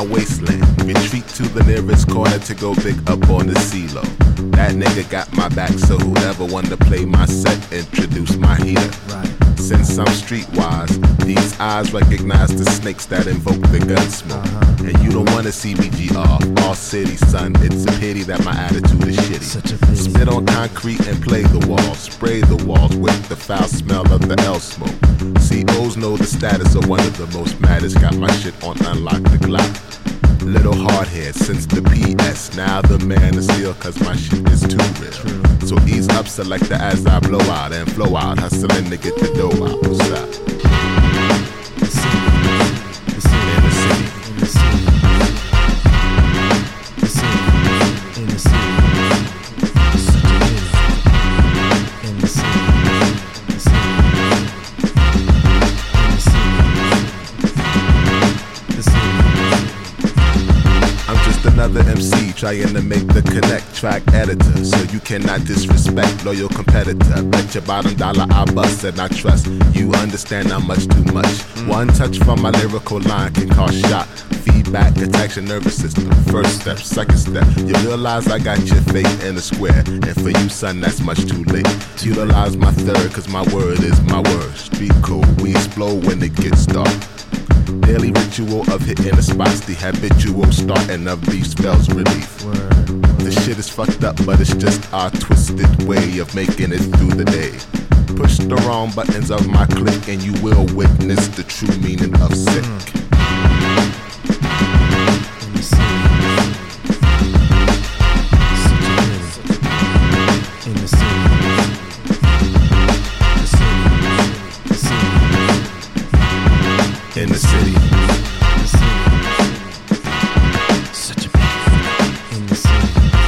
my wasteland. Retreat to the nearest corner to go big up on the CeeLo. That nigga got my back, so whoever wanted to play my set, introduce my heater. Right. Since I'm streetwise, these eyes recognize the snakes that invoke the gun smoke. And you don't wanna see me G off, all city, son. It's a pity that my attitude is shitty. Spit on concrete and play the walls, spray the walls with the foul smell of the L smoke. COs know the status of one of the most maddest. Got my shit on unlock the Glock. Little hard head since the PS. Now the man is still cause my shit is too real. So ease up, selector as I blow out and flow out. Hustling to get the dough out. What's up? Another MC trying to make the connect track editor, so you cannot disrespect loyal competitor. Bet your bottom dollar I bust and I trust you understand how much too much. One touch from my lyrical line can cause shock. Feedback attacks your nervous system. First step, second step, you realize I got your fate in a square. And for you, son, that's much too late. Utilize my third, cause my word is my word. Street code, we explode when it gets dark. Daily ritual of hitting the spots, the habitual starting of beef spells relief. The shit is fucked up, but it's just our twisted way of making it through the day. Push the wrong buttons of my click and you will witness the true meaning of sick. In the city. Such a pain. In the city.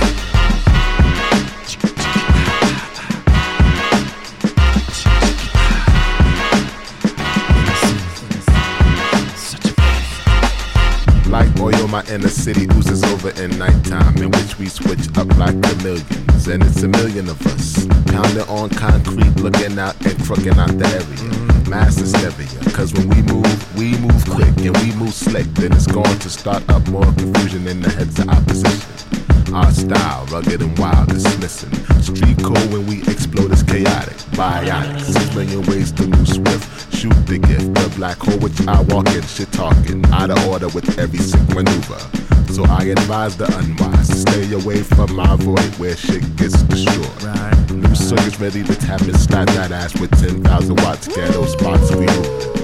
Such a pain. Like oil, my inner city oozes over in nighttime, in which we switch up like chameleons. And it's a million of us, pounding on concrete, looking out and crooking out the area. Mass hysteria, cause when we move quick and we move slick, then it's going to start up more confusion in the heads of opposition. Our style, rugged and wild, dismissing. Street code when we explode is chaotic, bionic. 6 million ways to move swift, shoot the gift. The black hole which I walk in, shit talking, out of order with every sick maneuver. So I advise the unwise to stay away from my void where shit gets destroyed. New circuits ready to tap and slap that ass with 10,000 watts, ghetto spots we move.